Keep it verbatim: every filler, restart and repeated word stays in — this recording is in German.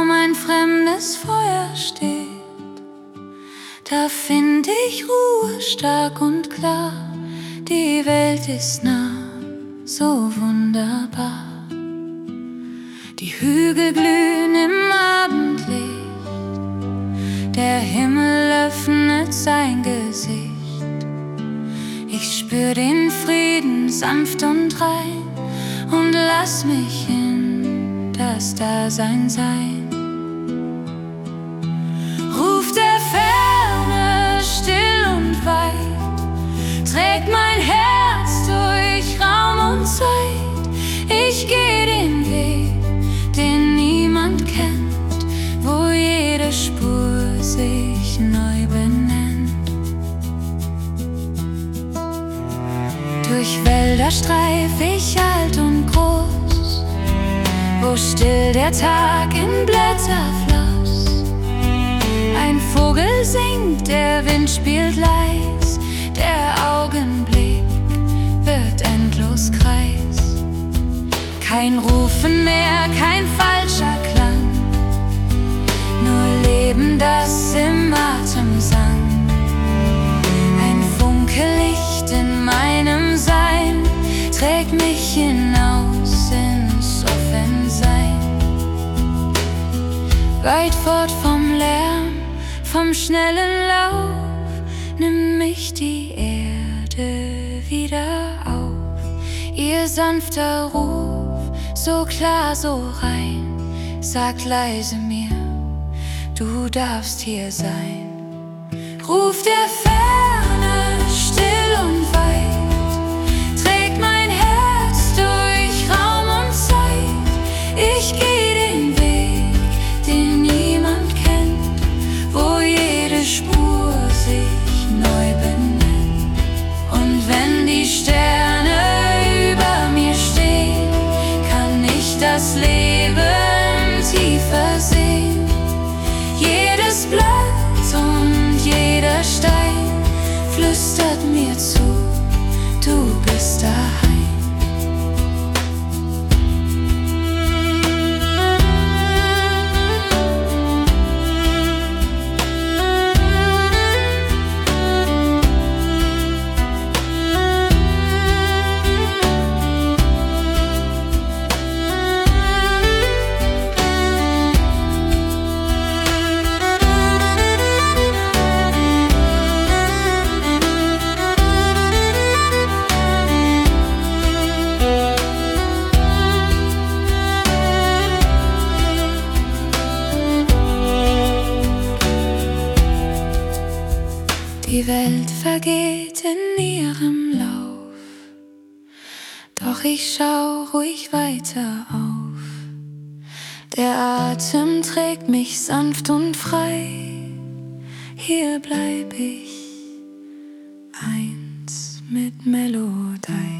Raum ein fremdes Feuer steht, da find ich Ruhe stark und klar. Die Welt ist nah, so wunderbar. Die Hügel glühen im Abendlicht, der Himmel öffnet sein Gesicht. Ich spür den Frieden sanft und rein und lass mich in das Dasein sein. Ruf der Ferne still und weit, trägt mein Herz durch Raum und Zeit. Ich geh den Weg, den niemand kennt, wo jede Spur sich neu benennt. Durch Wälder streif ich alt und groß, wo still der Tag in Blätter floss. Ein Vogel singt, der Wind spielt leis, der Augenblick wird endlos Kreis. Kein Rufen mehr, kein falscher Klang, nur Leben, das im Atem sang. Ein Funke Licht in meinem Sein trägt mich hinaus ins Offensein. Weit fort vom Lärm, vom schnellen Lauf, nimm mich die Erde wieder auf. Ihr sanfter Ruf, so klar, so rein, sagt leise mir, du darfst hier sein. Ruf der Ferne still und weit, trägt mein Herz durch Raum und Zeit. Ich geh den Weg, den niemand kennt, wo jede Spur sich neu benennt. Und wenn die Sterne über mir stehen, kann ich das Leben tiefer sehen. Jedes Blatt und jeder Stein flüstert mir zu, du bist daheim. Die Welt vergeht in ihrem Lauf, doch ich schau ruhig weiter auf. Der Atem trägt mich sanft und frei, hier bleib ich eins mit Melodie.